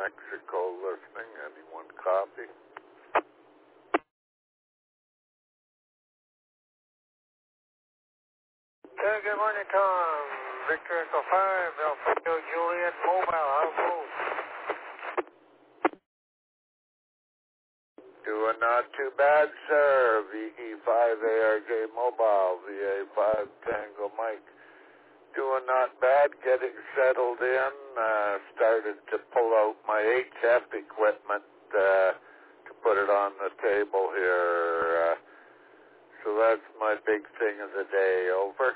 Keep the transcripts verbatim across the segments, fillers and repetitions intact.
Mexico listening. Anyone copy? Uh, good morning, Tom. Victor Echo five, Alfredo Juliet Mobile. How goes? Doing not too bad, sir. V E five A R J Mobile, V A five Tango Mike. Doing not bad, getting settled in. Uh, started to pull out my H F equipment uh, to put it on the table here. Uh, so that's my big thing of the day. Over.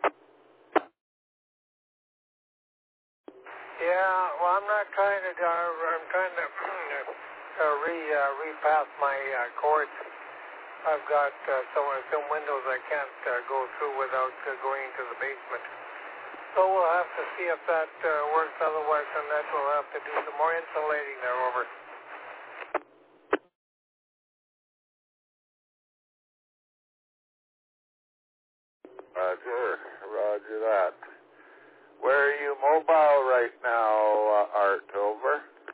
Yeah, well, I'm not trying to. Uh, I'm trying to uh, re uh, repath my uh, cords. I've got uh, some some windows I can't uh, go through without uh, going into the basement. So we'll have to see if that uh, works. Otherwise, on that we'll have to do some more insulating there. Over. Roger, roger that. Where are you mobile right now, uh, Art? Over.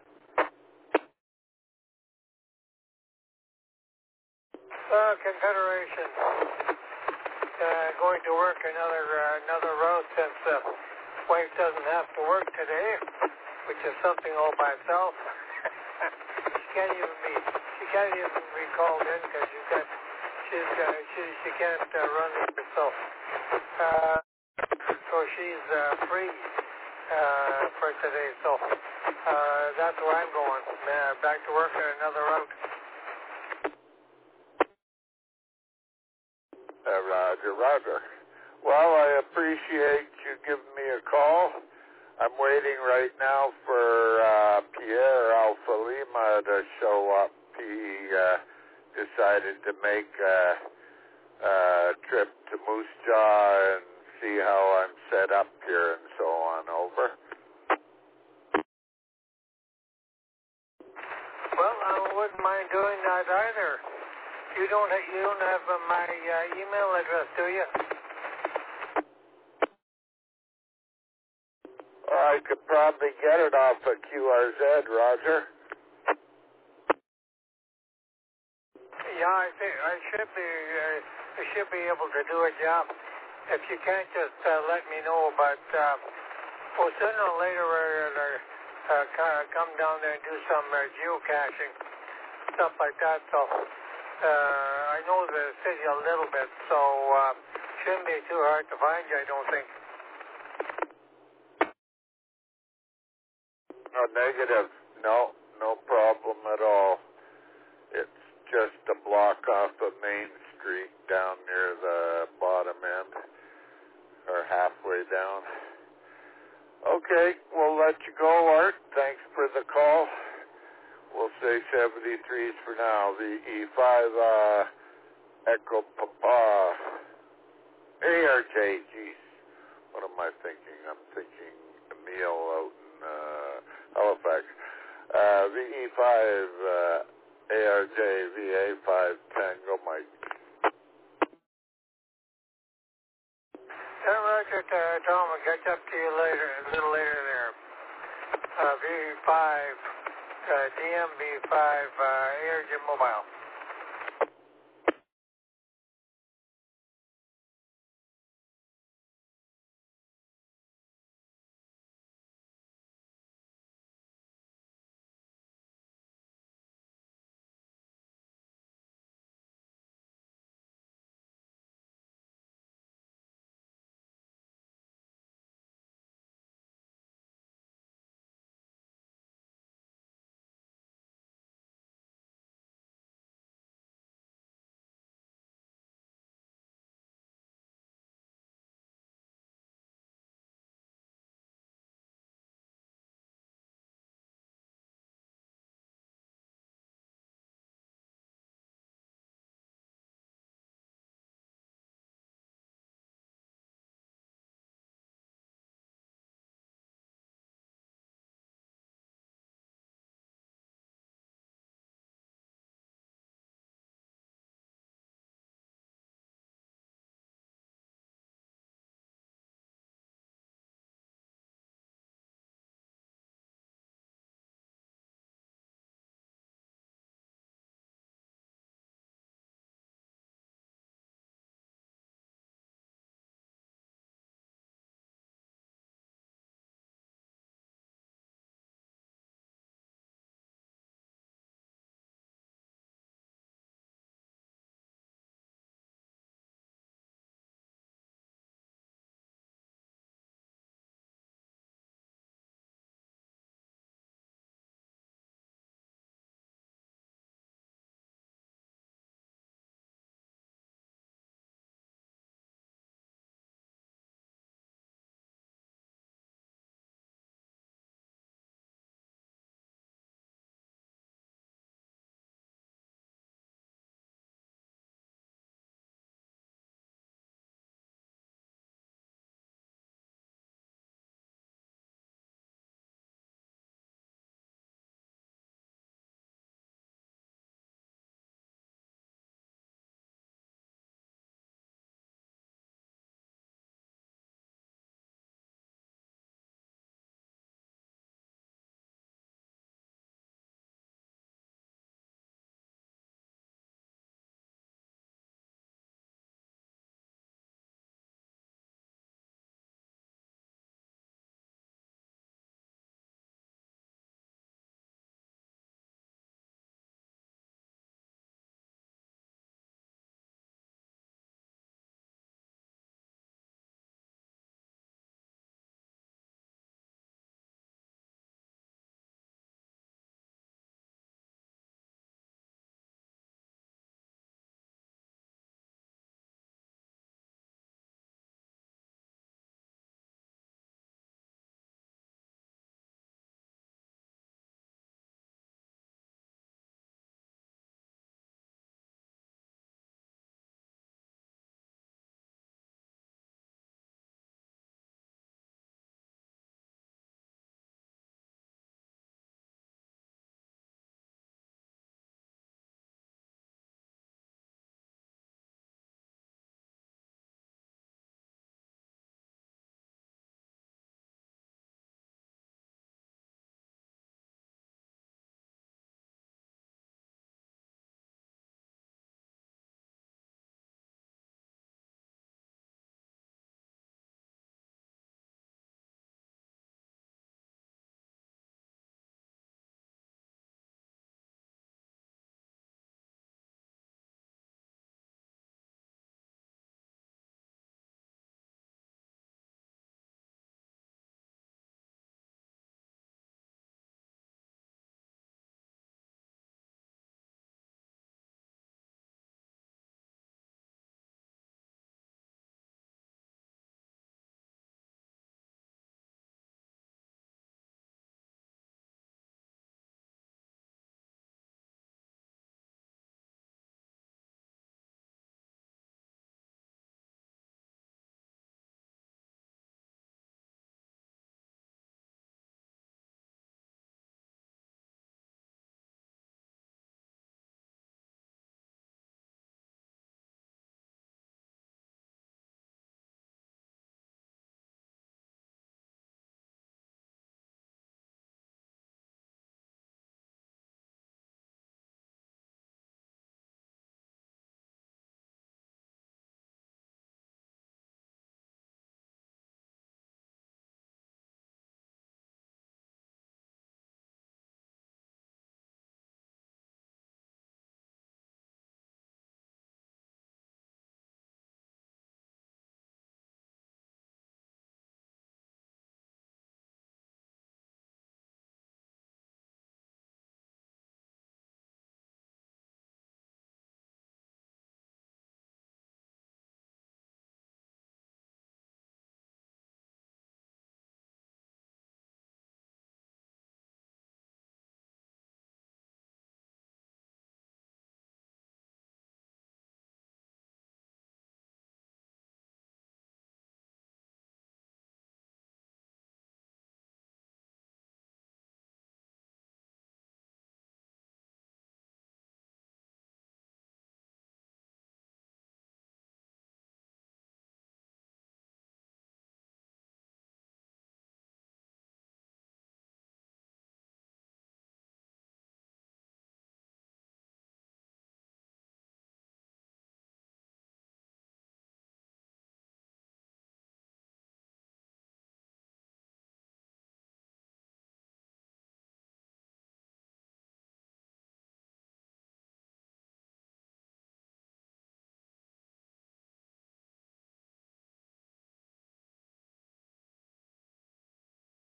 Uh, Confederation. Uh, going to work another uh, another route since uh, wife doesn't have to work today, which is something all by itself. she can't even be she can't even be called in because she can't she's uh, she she can't uh, run it herself. Uh, so she's uh, free uh, for today. So uh, that's where I'm going. Uh, back to work on another route. Uh, roger, roger. Well, I appreciate you giving me a call. I'm waiting right now for uh, Pierre Alpha Lima to show up. He uh, decided to make a, a trip to Moose Jaw and see how I'm set up here and so on. Over. Well, I wouldn't mind doing that either. You don't ha- you don't have uh, my uh, email address, do you? I could probably get it off of Q R Z, Roger. Yeah, I think I should be. Uh, I should be able to do a job. If you can't, just uh, let me know. But uh, well, sooner or later, we're gonna uh, ca- come down there and do some uh, geocaching, stuff like that. So uh, I know the city a little bit, so uh, shouldn't be too hard to find you. I don't think. No, negative. No, no problem at all. It's just a block off of Main Street down near the bottom end, or halfway down. Okay, we'll let you go, Art. Thanks for the call. We'll say seventy-threes for now. The E five uh, Echo Papa. A R J, geez. What am I thinking? I'm thinking Emil out in uh, Halifax. Uh, V E five uh, A R J, V A five Tango Mike. Yeah, Roger, uh, Tom, I'll catch up to you later, a little later there. Uh, V five, uh, D M V five, uh, A R J Mobile.